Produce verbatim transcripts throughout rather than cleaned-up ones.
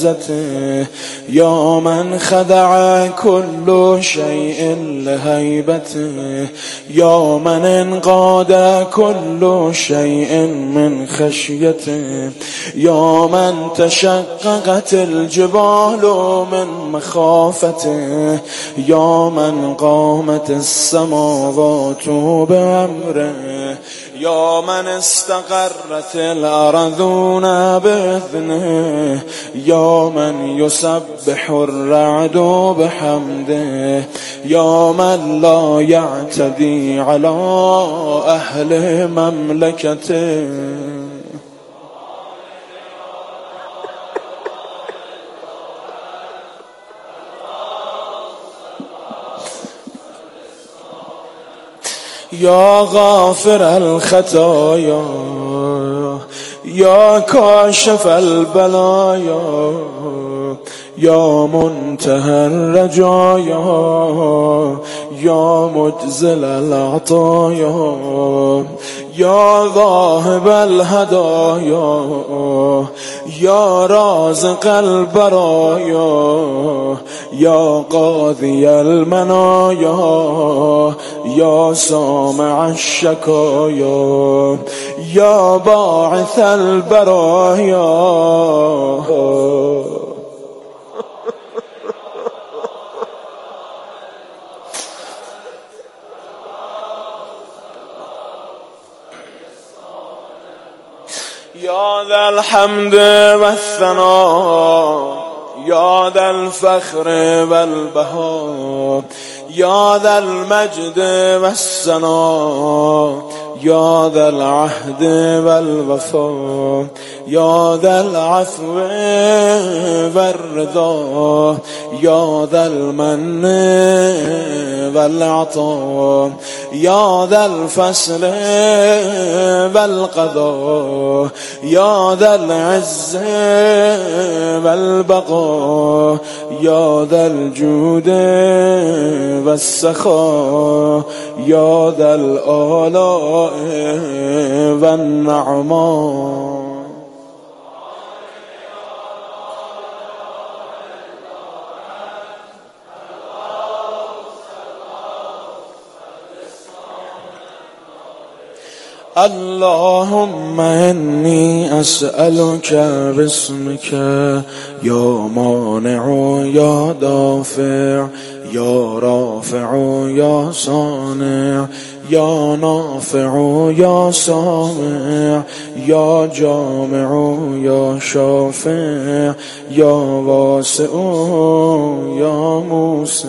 عزته يا من خدع كل شيء لهيبته يا من انقاد كل شيء من خشيته يا من تشققت الجبال من مخافته يا من قامت السماوات بأمره يا من استقرت الأرضون بإذنه يا من يسبح الرعد بحمده يا من لا يعتدي على أهل مملكته يا غافر الخطايا يا كاشف البلايا يا منتهى الرجايا يا مجزل العطايا يا ذاهب الهدايا يا رازق البرايا يا قاضي المنايا يا سامع الشكايا يا باعث البرايا يا ذا الحمد والثناء يا ذا الفخر والبهاء يا ذا المجد والثناء يا ذا العهد والوفاء يا ذا العفو والرضا يا ذا المن والعطاء يا ذا الفصل والقضاء يا ذا العز والبقاء يا ذا الجود والسخاء يا ذا الآلاء والنعماء اللهم إني أسألك باسمك يا مانع يا دافع يا رافع يا صانع يا نافع يا سامع يا جامع يا شافع يا واسع يا موسع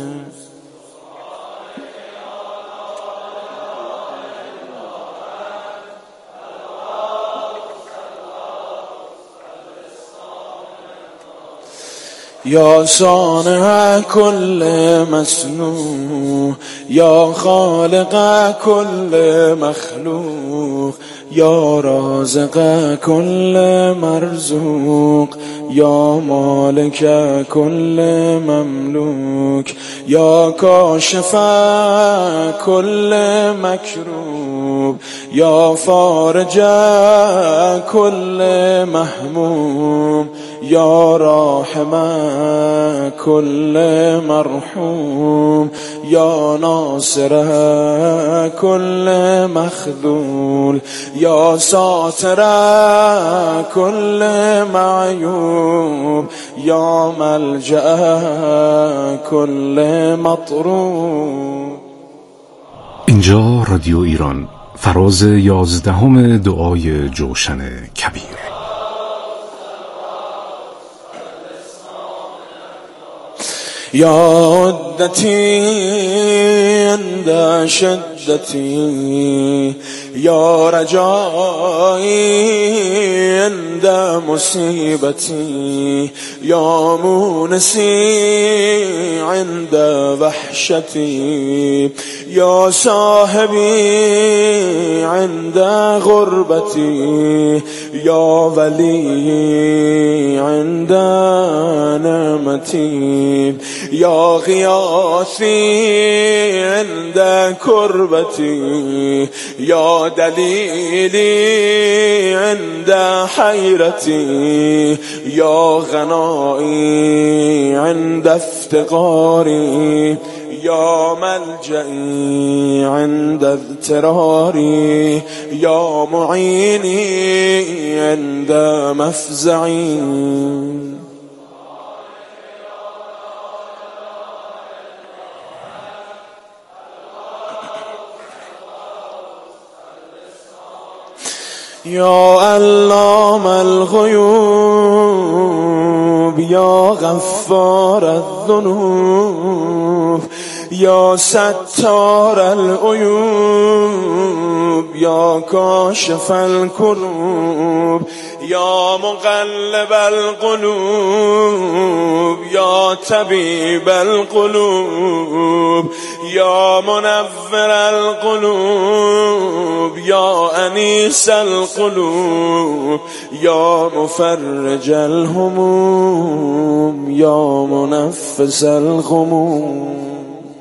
يا صانع كل مصنوع يا خالق كل مخلوق يا رازق كل مرزوق يا مالك كل مملوك يا كاشف كل مكروب يا فارج كل مهموم يا راحم كل مرحوم يا ناصر كل مخذول يا ساتر كل معيوب يا ملجأ كل مطروب. اینجا رادیو ایران، فراز یازدهم دعای جوشن کبیر. يا عدتي عند شدتي يا رجائي عند مصيبتي يا مونسي عند وحشتي يا صاحبي عند غربتي يا ولي عند نعمتي يا غياثي عند كربتي غربتي يا دليلي عند حيرتي يا غنائي عند افتقاري يا ملجئي عند اضطراري يا معيني عند مفزعي يا علام الغيوب يا غفار الذنوب يا ستار العيوب يا كاشف الكروب يا مقلب القلوب يا طبيب القلوب يا منور القلوب يا أنيس القلوب يا مفرج الهموم يا منفس الغموم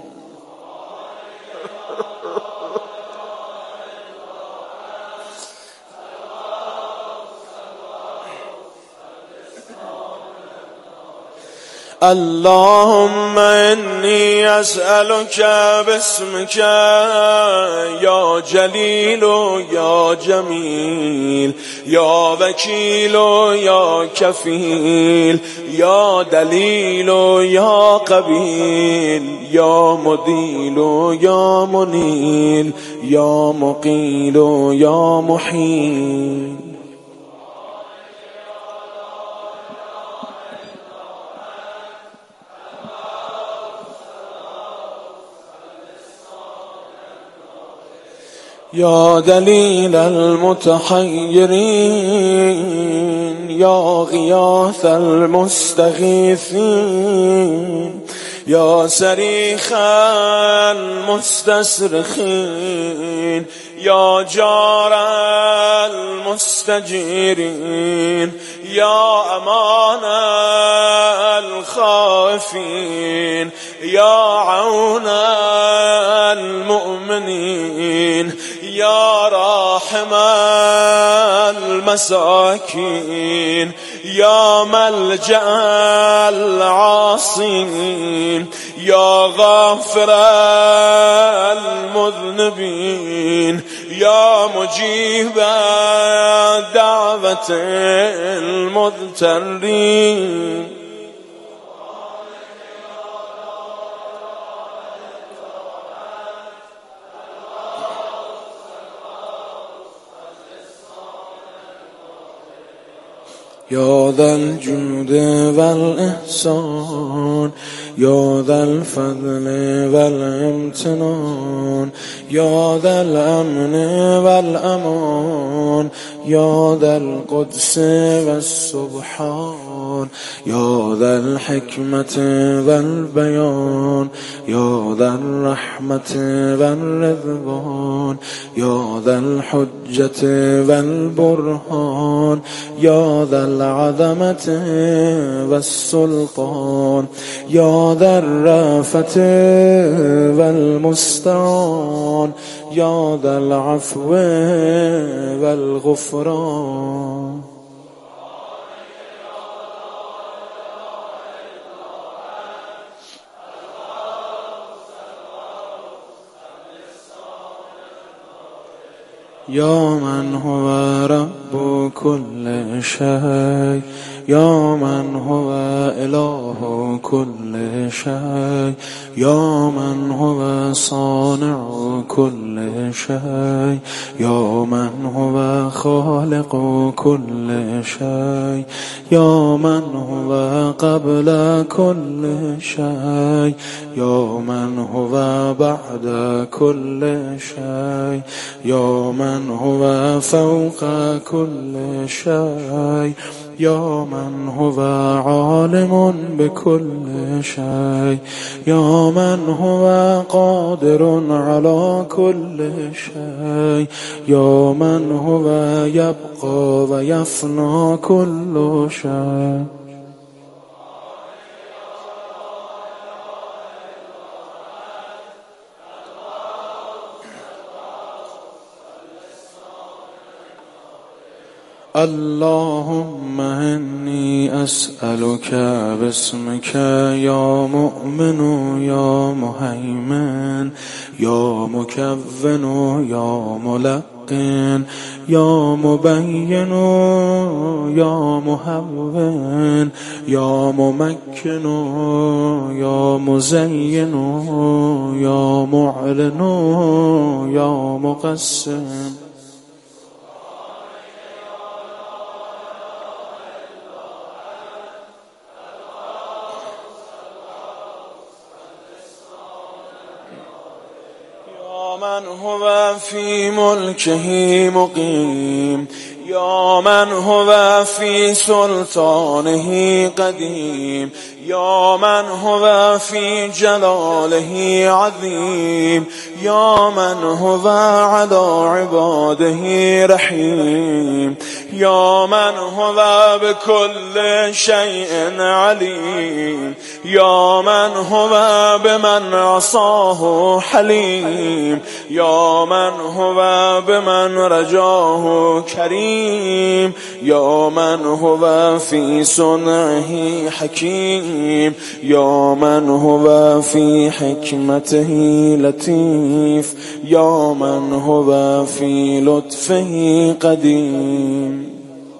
اللهم إني أسألك باسمك يا جليل يا جميل يا وكيل يا كفيل يا دليل يا قبيل يا مديل يا منيل يا مقيل يا محيل يا دليل المتحيرين يا غياث المستغيثين يا صريخ المستصرخين يا جار المستجيرين يا أمان الخائفين يا عون المؤمنين يا راحم المساكين يا ملجأ العاصين يا غافر المذنبين يا مجيب دعوة المضطرين يا ذا الجود والإحسان يا ذا الفضل والامتنان يا ذا الأمن والأمان يا ذا القدس والسبحان يا ذا الحكمة والبيان يا ذا الرحمة والرضوان يا ذا الحجة والبرهان يا ذا العظمة والسلطان يا ذا الرأفة والمستعان يا ذا العفو والغفران يا من هو رب كل شيء يا من هو إله كل شيء يا من هو صانع كل شيء يا من هو خالق كل شيء يا من هو قبل كل شيء يا من هو بعد كل شيء يا من هو فوق كل شيء يا من هو عالم بكل شيء يا من هو قادر على كل شيء يا من هو يبقى ويفنى كل شيء اللهم إني أسألك باسمك يا مؤمن يا مهيمن يا مكون يا ملقن يا مبين يا مهون يا ممكن يا مزين يا معلن يا مقسم من هو في ملكه مقيم يا من هو في سلطانه قديم يا من هو في جلاله عظيم يا من هو على عباده رحيم يا من هو بكل شيء عليم يا من هو بمن عصاه حليم يا من هو بمن رجاه كريم يا من هو في صنعه حكيم يا من هو في حكمته لطيف يا من هو في لطفه قديم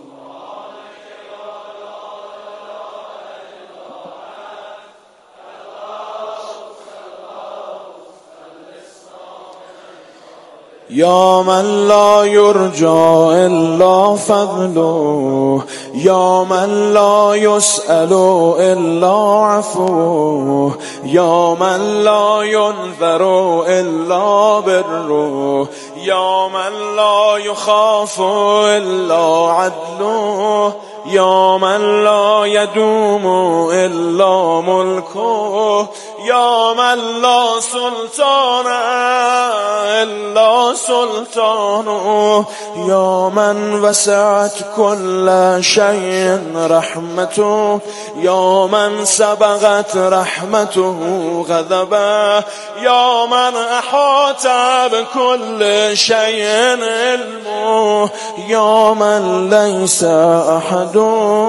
يا من لا يرجى إلا فضله يا من لا يسأل إلا عفوه يا من لا ينذر إلا بره يا من لا يخاف إلا عدله يا من لا يدوم إلا ملكه يا من لا سلطان إلا سلطانه يا من وسعت كل شيء رحمته يا من سبقت رحمته غضبه يا من أحاط بكل شيء علمه يا من ليس أحد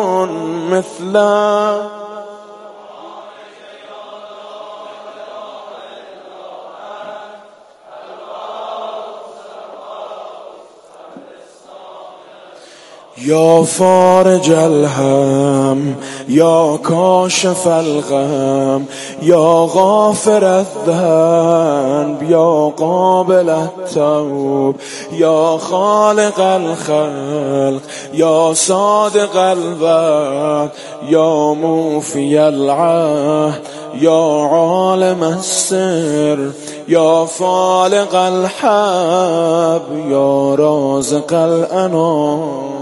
مثله يا فارج الهم يا كاشف الغم يا غافر الذنب يا قابل التوب يا خالق الخلق يا صادق الوعد يا موفي العهد يا عالم السر يا فالق الحب يا رازق الانام.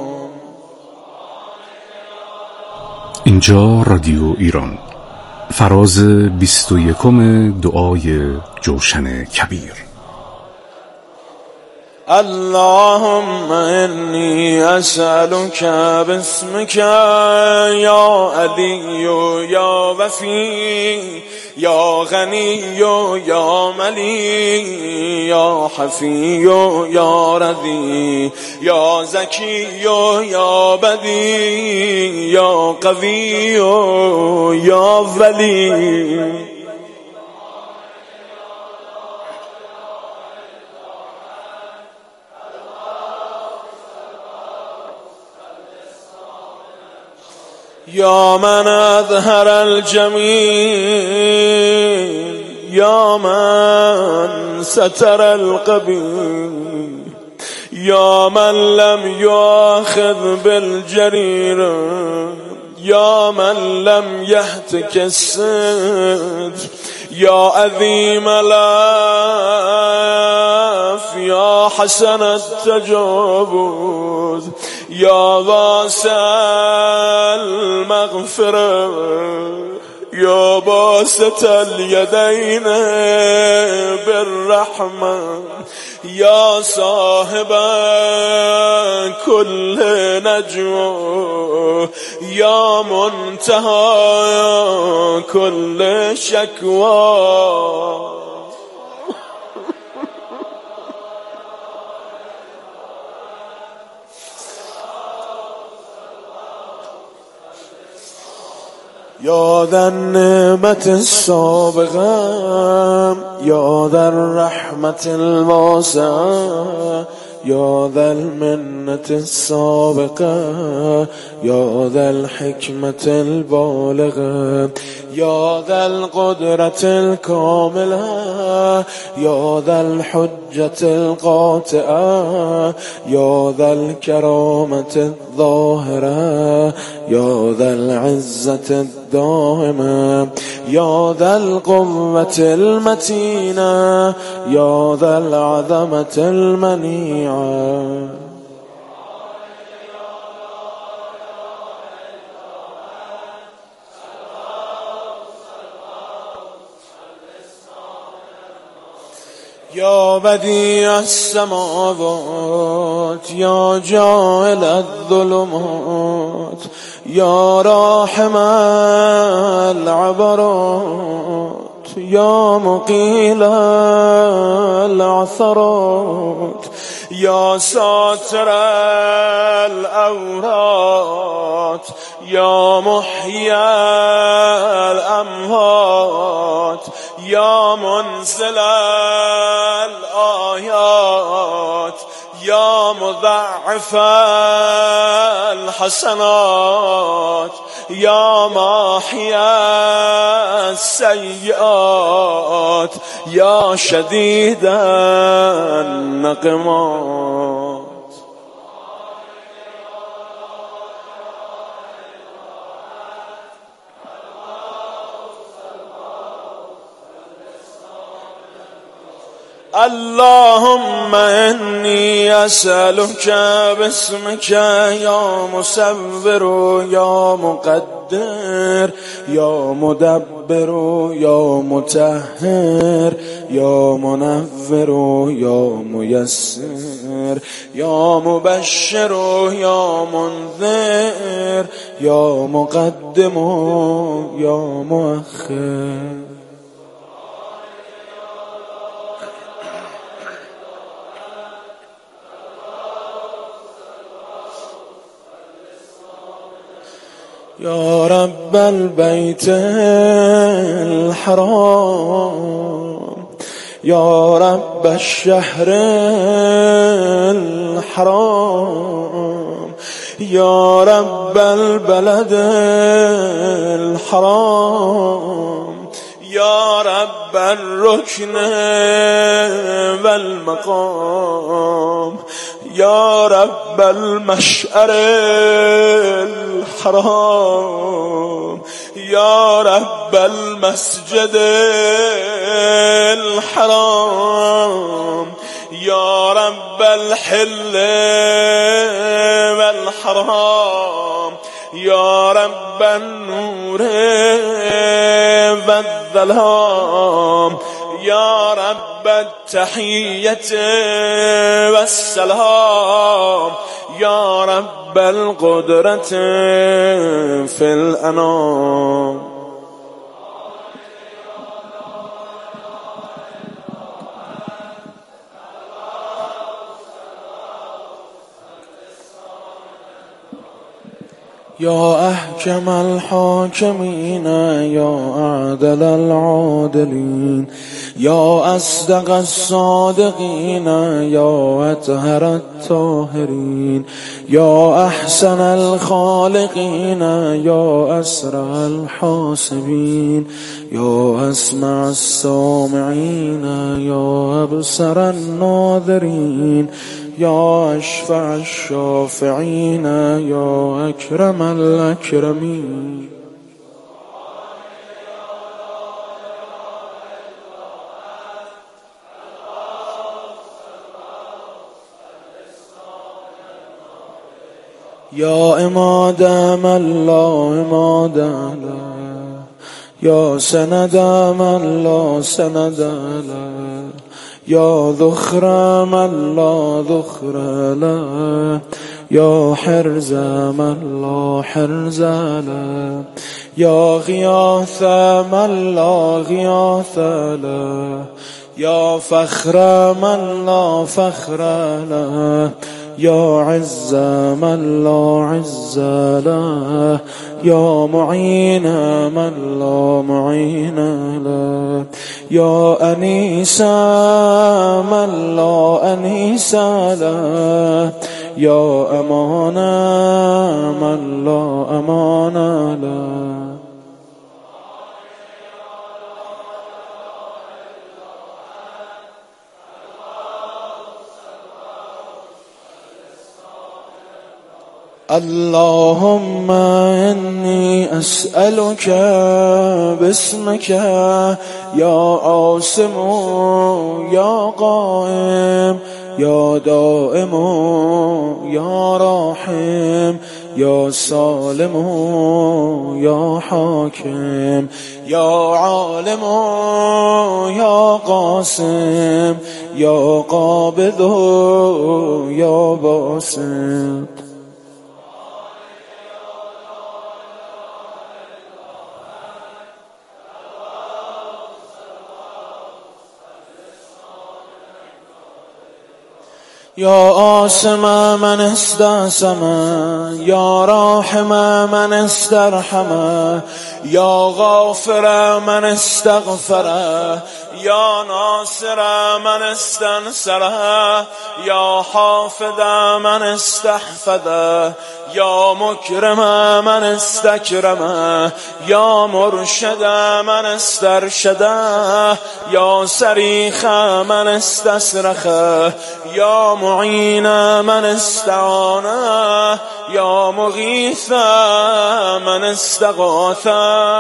اینجا رادیو ایران، فراز بیست و یکم دعای جوشن کبیر. اللهم إني أسألك باسمك يا علي يا وفي يا غني يا ملي يا حفي يا رضي يا زكي يا بدي يا قوي يا ولي يا من أظهر الجميل يا من ستر القبيح يا من لم يؤاخذ بالجريرة يا من لم يهتك الستر يا عظيم العفو يا حسن التجاوز يا واسع المغفرة يا باسط اليدين بالرحمة يا صاحب كل نجوى يا منتهى كل شكوى يا ذا النعمة السابقة يا ذا الرحمة الواسعة يا ذا المنة السابقة يا ذا الحكمة البالغة يا ذا القدرة الكاملة يا ذا الحجة القاطعة يا ذا الكرامة الظاهرة يا ذا العزة الدائمة يا ذا القوة المتينة يا ذا العظمة المنيعة. يا بديع السماوات يا جاعل الظلمات يا راحم العبرات يا مقيل العثرات يا ساتر الأورات يا محيي الأموات يا منزل الآيات يا مضاعف الحسنات يا ماحي السيئات يا شديد النقمات. اللهم إني أسألك باسمك يا مصور يا مقدر يا مدبر يا مطهر يا منور يا ميسر يا مبشر يا منذر يا مقدم يا مؤخر. يا رب البيت الحرام يا رب الشهر الحرام يا رب البلد الحرام يا رب الركن والمقام يا رب المشعر الحرام يا رب المسجد الحرام يا رب الحل والحرام يا رب النور والظلام يا رب التحية والسلام يا رب القدرة في الأنام. يا أحكم الحاكمين يا أعدل العادلين يا أصدق الصادقين يا أطهر الطاهرين يا أحسن الخالقين يا أسرع الحاسبين يا أسمع السامعين يا أبصر الناظرين يا أشفع الشافعين يا أكرم الأكرمين. يا إماد من لا إماد له يا سند من لا سند له يا ذخر من لا ذخر له يا حرز من لا حرز له يا غياث من لا غياث له يا فخر من لا فخر له يا عز من لا عز له، يا معين من لا معين له، يا أنيس من لا أنيس له، يا أمان من لا أمان له. اللهم إني أسألك باسمك يا عاصم يا قائم يا دائم يا راحم يا سالم يا حاكم يا عالم يا قاسم يا قابض يا باسط. يا آسم من استعصم يا راحم من استرحم يا غافر من استغفر يا ناصر من استنصر يا حافظ من استحفظ يا مكرم من استكرم يا مرشد من استرشد يا صريخ من استصرخ يا معين من استعان يا مغيث من استغاث.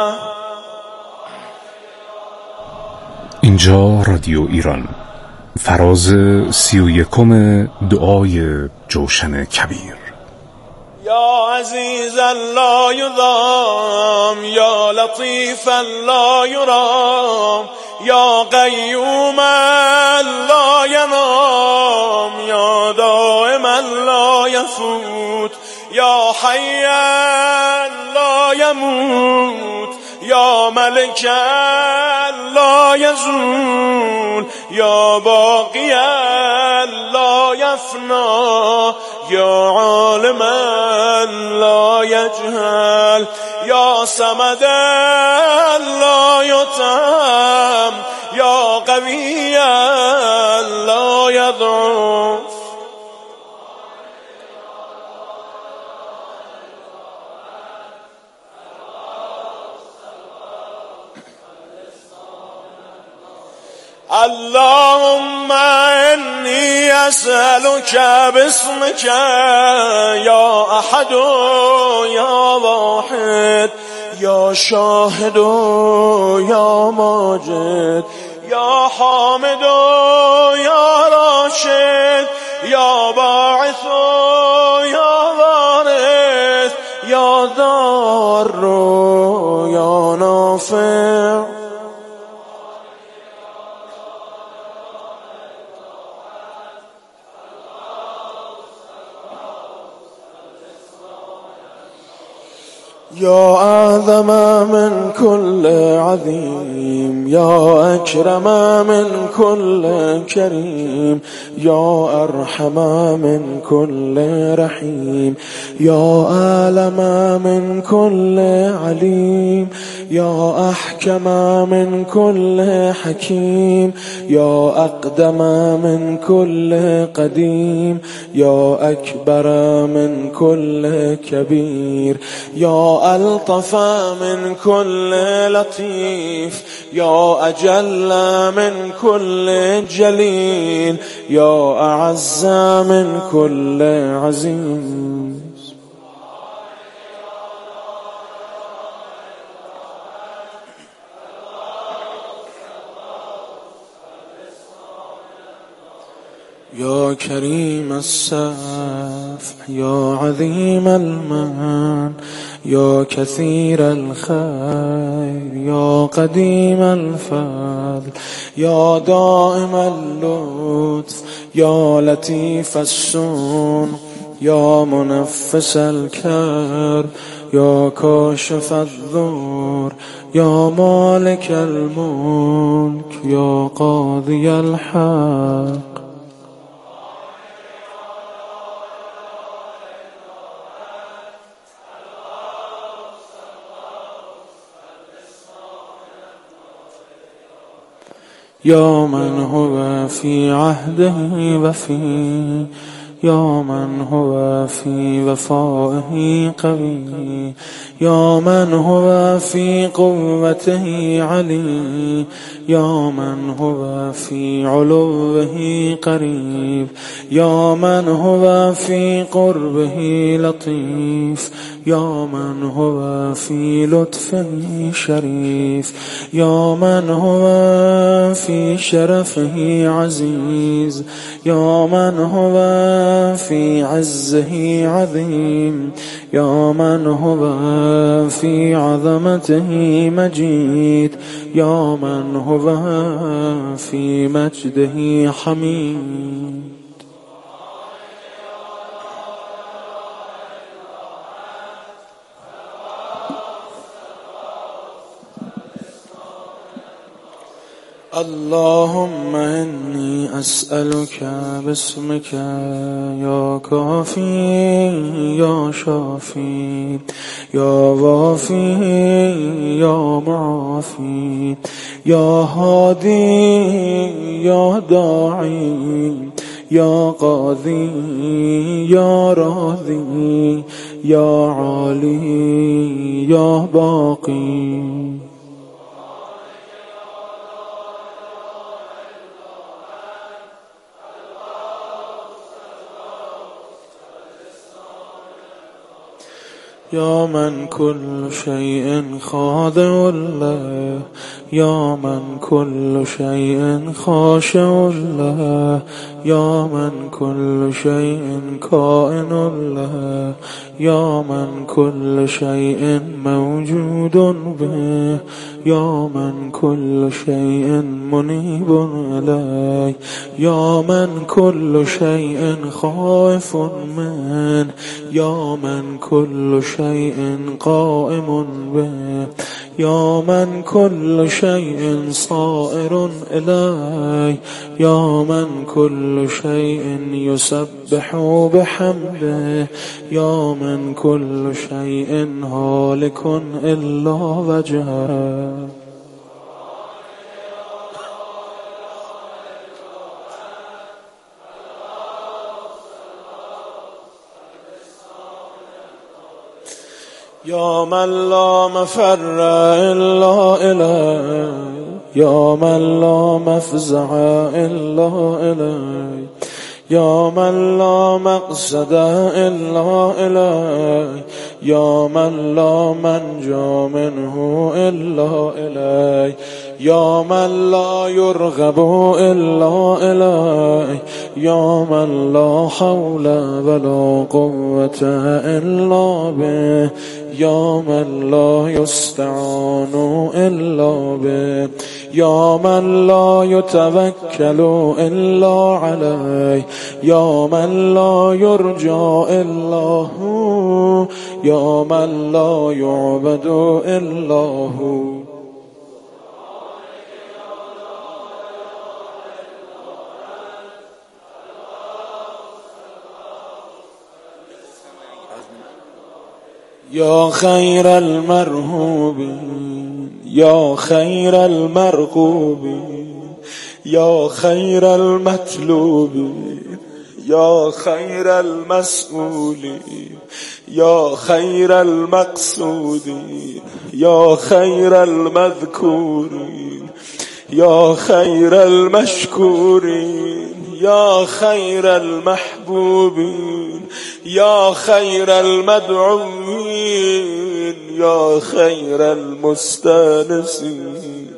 اینجا رادیو ایران، فراز سی و یکم دعای جوشن کبیر. یا عزیزا لا یضام یا لطیفا لا یرام یا قیوما لا ینام یا دائما لا یفوت یا حیا لا یموت یا ملکا لا یزول یا باقیا لا یفنا یا عالما لا یجهل یا صمدا لا یطعم یا قویا لا یضعف. اللهم إني أسألك باسمك يا أحد يا واحد يا شاهد يا ماجد يا حامد يا راشد يا باعث يا وارث يا ضار يا نافع. يا أعظم من كل عظيم يا أكرم من كل كريم يا أرحم من كل رحيم يا أعلم من كل عليم يا أحكم من كل حكيم يا أقدم من كل قديم يا أكبر من كل كبير يا ألطف من كل لطيف يا أجل من كل جليل يا أعز من كل عزيز. يا كريم السفح يا عظيم المن يا كثير الخير يا قديم الفضل يا دائم اللطف يا لطيف الصنع يا منفس الكرب يا كاشف الضر يا مالك الملك يا قاضي الحق. يا من هو في عهده وفي، يا من هو في وفائه قوي، يا من هو في قوته علي، يا من هو في علوه قريب، يا من هو في قربه لطيف، يا من هو في لطفه شريف، يا من هو في شرفه عزيز، يا من هو في عزه عظيم، يا من هو في عظمته مجيد، يا من هو في مجده حميد. اللهم إني أسألك باسمك يا كافي يا شافي يا وافي يا معافي يا هادي يا داعي يا قاضي يا راضي يا عالي يا باقي. يا من كل شيء خاضع له، يا من كل شيء خاشع له، يا من كل شيء كائن له، يا من كل شيء موجود به، يا من كل شيء منيب إليه، يا من كل شيء خائف منه، يا من كل شيء قائم به، يا من كل شيء صائر إليه، يا من كل شيء يسبح بحمده، يا من كل شيء هالك إلا وجهه. يا من لا مفر إلا إليه، يا من لا مفزع إلا إليه، يا من لا مقصد إلا إليه، يا من لا منجى منه إلا إليه، يا من لا يرغب إلا إليه، يا من لا حول ولا قوة إلا به، يا من لا يستعان إلا به، يا من لا يتوكل إلا عليه، يا من لا يرجى إلا هو، يا من لا يعبد إلا هو. يا خير المرهوبين، يا خير المرغوبين، يا خير المطلوبين، يا خير المسؤولين، يا خير المقصودين، يا خير المذكورين، يا خير المشكورين، يا خير المحبوبين، يا خير المدعوين، يا خير المستانسين.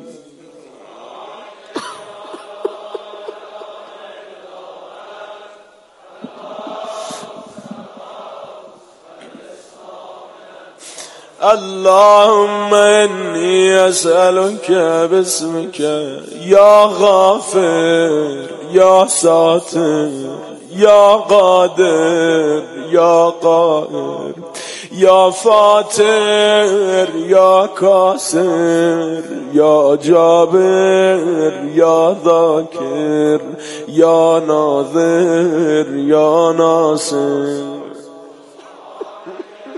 اللهم إني أسألك باسمك يا غافر يا ساتر يا قادر يا قاهر يا فاتر يا كاسر يا جابر يا ذاكر يا ناظر يا ناصر.